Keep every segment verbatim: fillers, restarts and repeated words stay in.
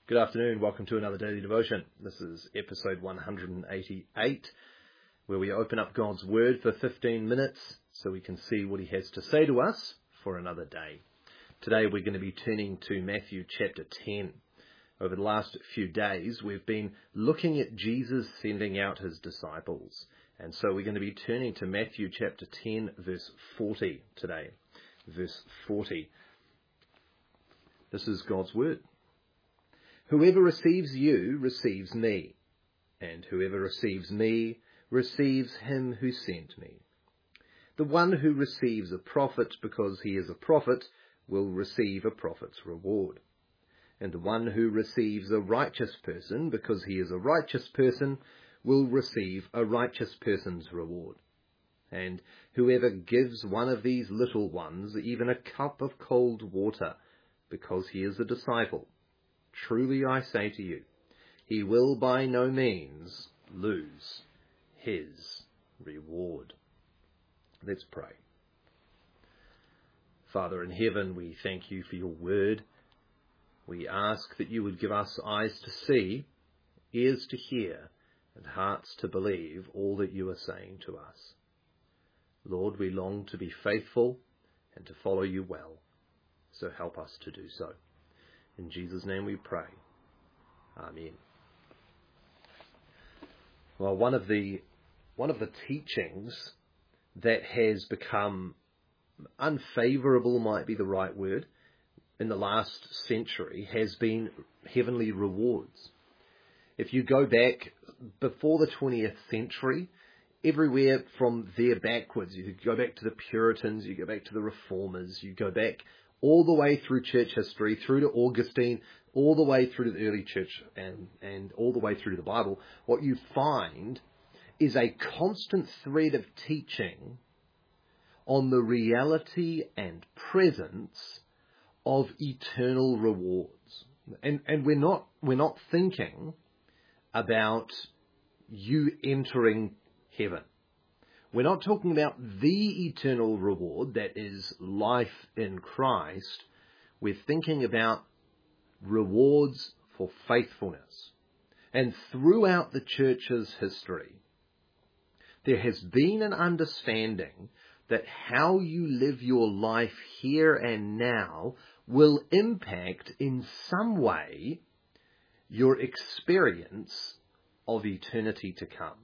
Good afternoon, welcome to another daily devotion. This is episode one hundred eighty-eight, where we open up God's Word for fifteen minutes so we can see what He has to say to us for another day. Today we're going to be turning to Matthew chapter ten. Over the last few days we've been looking at Jesus sending out His disciples, and so we're going to be turning to Matthew chapter ten verse forty today. Verse forty. This is God's Word. Whoever receives you receives me, and whoever receives me receives him who sent me. The one who receives a prophet because he is a prophet will receive a prophet's reward. And the one who receives a righteous person because he is a righteous person will receive a righteous person's reward. And whoever gives one of these little ones even a cup of cold water because he is a disciple, truly I say to you, he will by no means lose his reward. Let's pray. Father in heaven, we thank you for your word. We ask that you would give us eyes to see, ears to hear, and hearts to believe all that you are saying to us. Lord, we long to be faithful and to follow you well, so help us to do so. In Jesus' name we pray. Amen. Well, one of the one of the teachings that has become unfavourable, might be the right word, in the last century has been heavenly rewards. If you go back before the twentieth century, everywhere from there backwards, you go back to the Puritans, you go back to the Reformers, you go back all the way through church history, through to Augustine, all the way through to the early church, and, and all the way through to the Bible, what you find is a constant thread of teaching on the reality and presence of eternal rewards. And, and we're not, we're not thinking about you entering heaven. We're not talking about the eternal reward that is life in Christ. We're thinking about rewards for faithfulness. And throughout the church's history, there has been an understanding that how you live your life here and now will impact in some way your experience of eternity to come.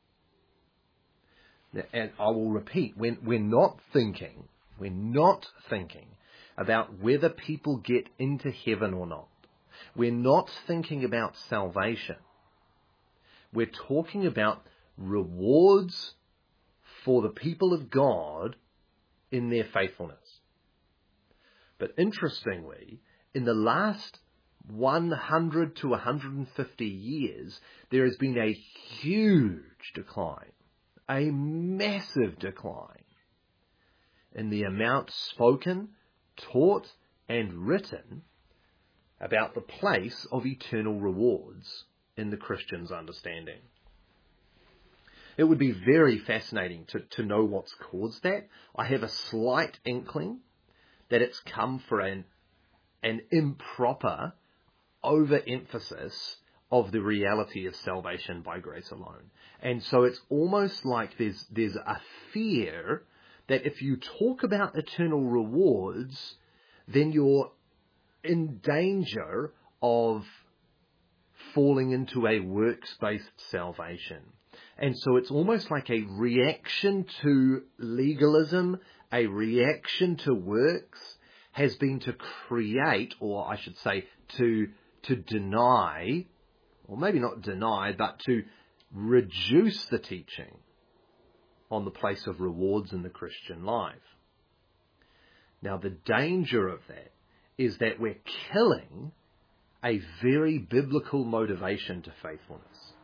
And I will repeat, we're, we're not thinking, we're not thinking about whether people get into heaven or not. We're not thinking about salvation. We're talking about rewards for the people of God in their faithfulness. But interestingly, in the last one hundred to one hundred fifty years, there has been a huge decline. A massive decline in the amount spoken, taught, and written about the place of eternal rewards in the Christian's understanding. It would be very fascinating to, to know what's caused that. I have a slight inkling that it's come for an, an improper overemphasis of the reality of salvation by grace alone. And so it's almost like there's there's a fear that if you talk about eternal rewards, then you're in danger of falling into a works-based salvation. And so it's almost like a reaction to legalism, a reaction to works, has been to create, or I should say, to to deny, or maybe not deny, but to reduce the teaching on the place of rewards in the Christian life. Now, the danger of that is that we're killing a very biblical motivation to faithfulness.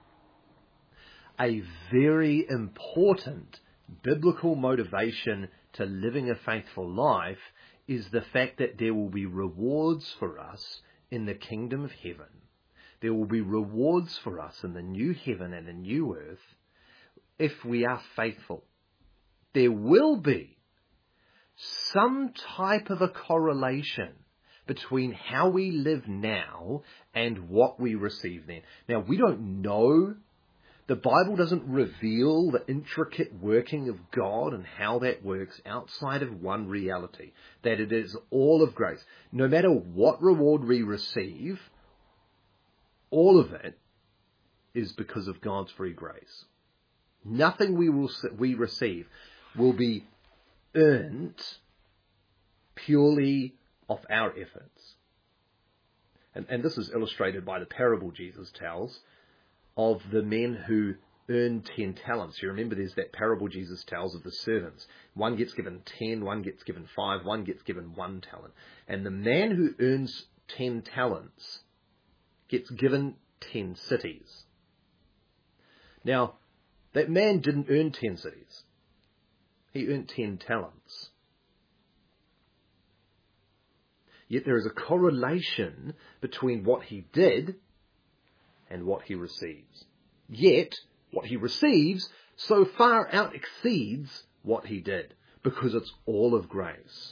A very important biblical motivation to living a faithful life is the fact that there will be rewards for us in the kingdom of heaven. There will be rewards for us in the new heaven and the new earth if we are faithful. There will be some type of a correlation between how we live now and what we receive then. Now, we don't know. The Bible doesn't reveal the intricate working of God and how that works outside of one reality, that it is all of grace. No matter what reward we receive, all of it is because of God's free grace. Nothing we will we receive will be earned purely of our efforts. And, and this is illustrated by the parable Jesus tells of the men who earned ten talents. You remember there's that parable Jesus tells of the servants. One gets given ten, one gets given five, one gets given one talent. And the man who earns ten talents gets given ten cities. Now, that man didn't earn ten cities. He earned ten talents. Yet there is a correlation between what he did and what he receives. Yet, what he receives so far out exceeds what he did, because it's all of grace.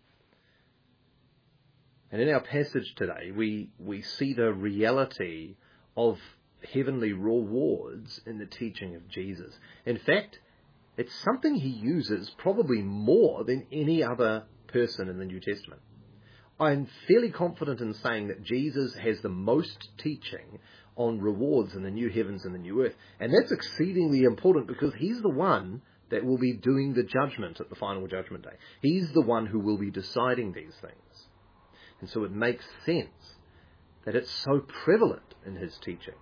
And in our passage today, we, we see the reality of heavenly rewards in the teaching of Jesus. In fact, it's something he uses probably more than any other person in the New Testament. I'm fairly confident in saying that Jesus has the most teaching on rewards in the new heavens and the new earth. And that's exceedingly important because he's the one that will be doing the judgment at the final judgment day. He's the one who will be deciding these things. And so it makes sense that it's so prevalent in his teaching.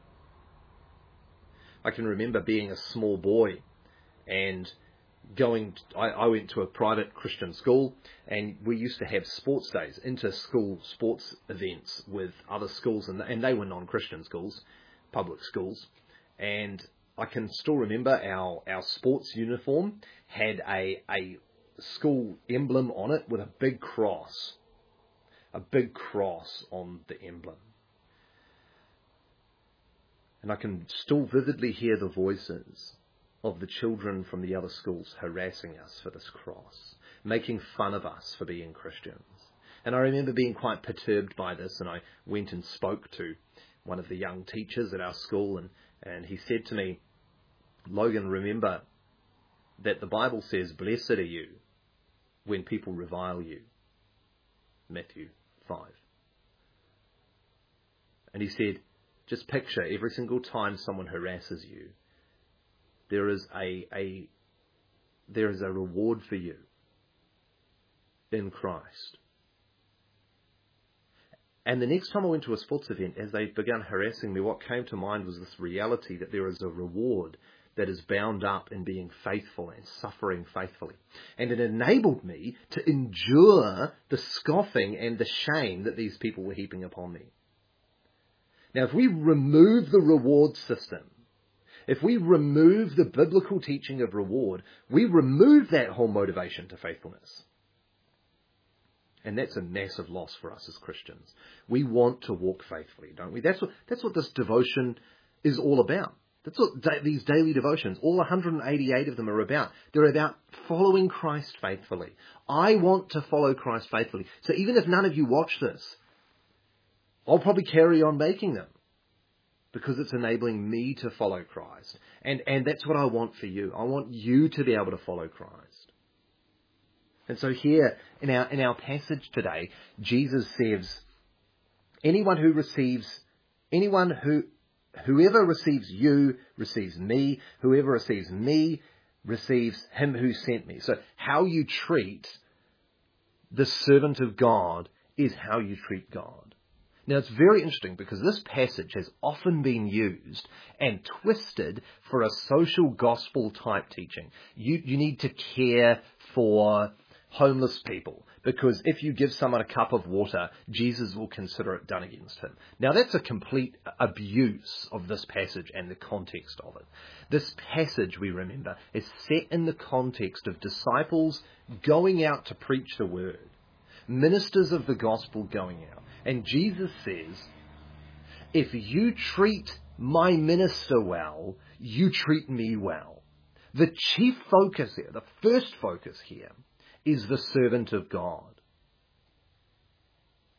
I can remember being a small boy and going, I, I went to a private Christian school, and we used to have sports days, inter-school sports events with other schools, and, and they were non-Christian schools, public schools. And I can still remember our, our sports uniform had a, a school emblem on it with a big cross, a big cross on the emblem. And I can still vividly hear the voices of the children from the other schools harassing us for this cross, making fun of us for being Christians. And I remember being quite perturbed by this, and I went and spoke to one of the young teachers at our school, and, and he said to me, "Logan, remember that the Bible says, 'Blessed are you when people revile you.'" Matthew five. And he said, just picture every single time someone harasses you, there is a, a there is a reward for you in Christ. And the next time I went to a sports event, as they began harassing me, what came to mind was this reality that there is a reward that is bound up in being faithful and suffering faithfully. And it enabled me to endure the scoffing and the shame that these people were heaping upon me. Now, if we remove the reward system, if we remove the biblical teaching of reward, we remove that whole motivation to faithfulness. And that's a massive loss for us as Christians. We want to walk faithfully, don't we? That's what, that's what this devotion is all about. That's what da- these daily devotions, all one hundred eighty-eight of them are about. They're about following Christ faithfully. I want to follow Christ faithfully. So even if none of you watch this, I'll probably carry on making them, because it's enabling me to follow Christ. And, and that's what I want for you. I want you to be able to follow Christ. And so here in our, in our passage today, Jesus says, anyone who receives, anyone who, whoever receives you receives me. Whoever receives me receives him who sent me. So how you treat the servant of God is how you treat God. Now, it's very interesting because this passage has often been used and twisted for a social gospel type teaching. You, you need to care for homeless people because if you give someone a cup of water, Jesus will consider it done against him. Now, that's a complete abuse of this passage and the context of it. This passage, we remember, is set in the context of disciples going out to preach the word, ministers of the gospel going out. And Jesus says, if you treat my minister well, you treat me well. The chief focus here, the first focus here, is the servant of God.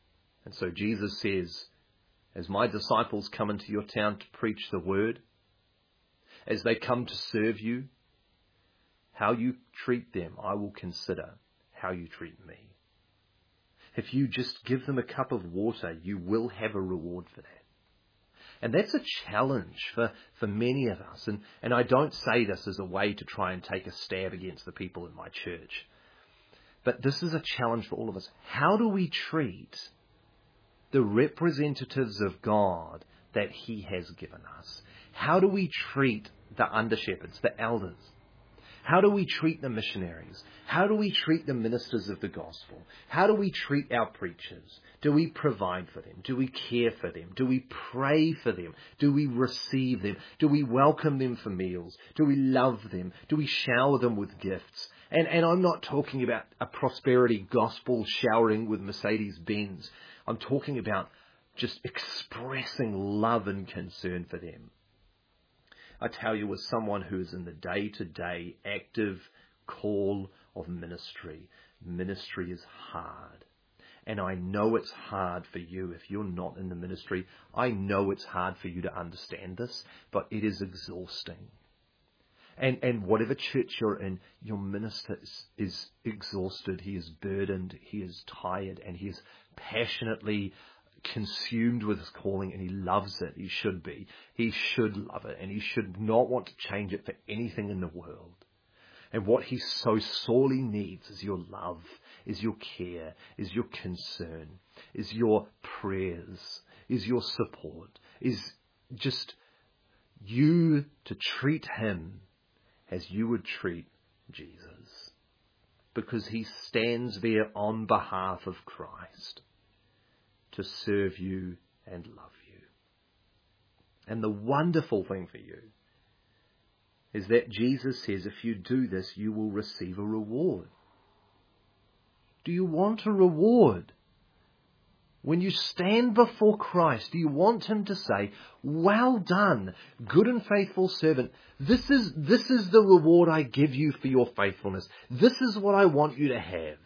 And so Jesus says, as my disciples come into your town to preach the word, as they come to serve you, how you treat them, I will consider how you treat me. If you just give them a cup of water, you will have a reward for that. And that's a challenge for, for many of us. And, and I don't say this as a way to try and take a stab against the people in my church. But this is a challenge for all of us. How do we treat the representatives of God that He has given us? How do we treat the under-shepherds, the elders? How do we treat the missionaries? How do we treat the ministers of the gospel? How do we treat our preachers? Do we provide for them? Do we care for them? Do we pray for them? Do we receive them? Do we welcome them for meals? Do we love them? Do we shower them with gifts? And, and I'm not talking about a prosperity gospel showering with Mercedes-Benz. I'm talking about just expressing love and concern for them. I tell you, as someone who is in the day-to-day active call of ministry, ministry is hard. And I know it's hard for you if you're not in the ministry. I know it's hard for you to understand this, but it is exhausting. And and whatever church you're in, your minister is, is exhausted, he is burdened, he is tired, and he is passionately consumed with his calling, and he loves it. He should be. He should love it, and he should not want to change it for anything in the world. And what he so sorely needs is your love, is your care, is your concern, is your prayers, is your support, is just you to treat him as you would treat Jesus. Because he stands there on behalf of Christ to serve you and love you. And the wonderful thing for you is that Jesus says if you do this, you will receive a reward. Do you want a reward? When you stand before Christ, do you want him to say, well done, good and faithful servant. This is, this is the reward I give you for your faithfulness. This is what I want you to have.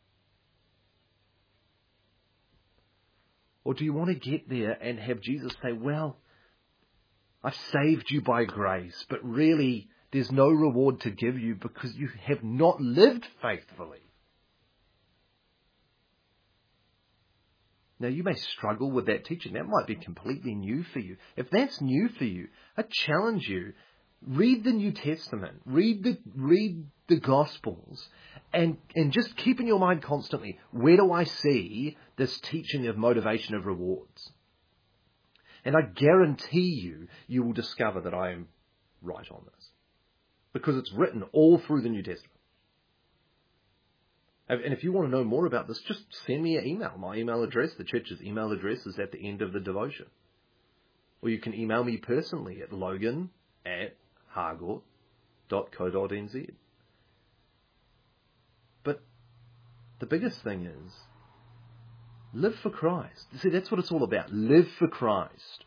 Or do you want to get there and have Jesus say, well, I've saved you by grace, but really there's no reward to give you because you have not lived faithfully. Now, you may struggle with that teaching. That might be completely new for you. If that's new for you, I challenge you, read the New Testament, read the read the Gospels, and, and just keep in your mind constantly, where do I see this teaching of motivation of rewards? And I guarantee you, you will discover that I am right on this. Because it's written all through the New Testament. And if you want to know more about this, just send me an email. My email address, the church's email address, is at the end of the devotion. Or you can email me personally at logan at hargort dot co dot n z. But the biggest thing is, live for Christ. See, that's what it's all about. Live for Christ.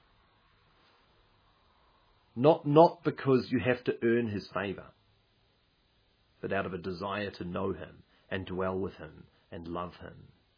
Not, not because you have to earn his favour, but out of a desire to know him and dwell with him and love him.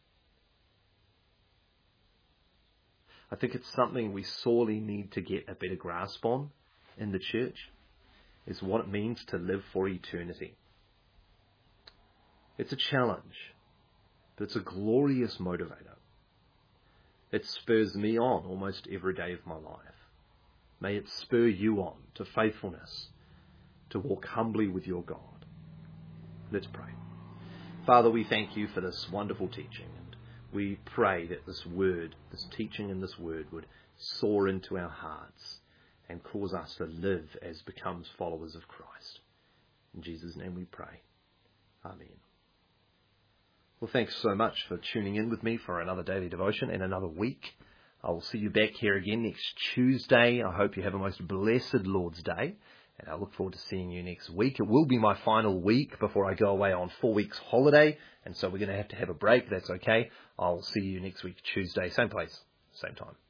I think it's something we sorely need to get a better grasp on in the church, is what it means to live for eternity. It's a challenge, but it's a glorious motivator. It spurs me on almost every day of my life. May it spur you on to faithfulness, to walk humbly with your God. Let's pray. Father, we thank you for this wonderful teaching, and we pray that this word, this teaching and this word would soar into our hearts and cause us to live as becomes followers of Christ. In Jesus' name we pray. Amen. Well, thanks so much for tuning in with me for another daily devotion and another week. I will see you back here again next Tuesday. I hope you have a most blessed Lord's Day, and I look forward to seeing you next week. It will be my final week before I go away on four weeks holiday, and so we're going to have to have a break. That's okay. I'll see you next week, Tuesday, same place, same time.